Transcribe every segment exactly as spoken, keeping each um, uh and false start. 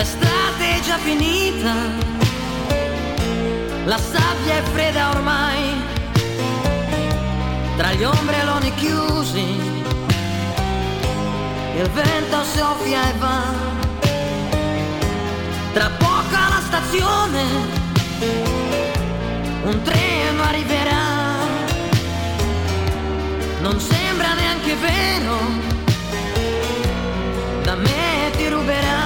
L'estate è già finita, la sabbia è fredda ormai, tra gli ombrelloni chiusi, il vento soffia e va, tra poco alla stazione, un treno arriverà, non sembra neanche vero, da me ti ruberà.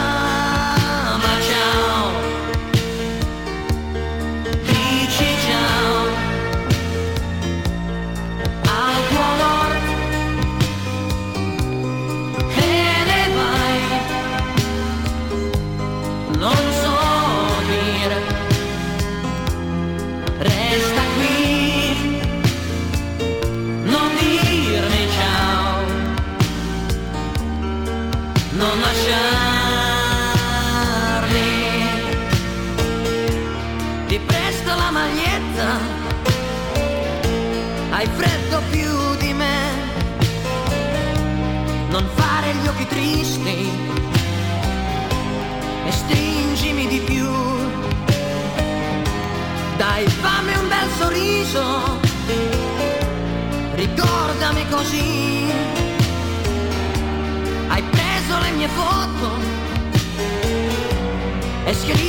Hai freddo più di me, non fare gli occhi tristi e stringimi di più, dai fammi un bel sorriso, ricordami così, hai preso le mie foto e scritto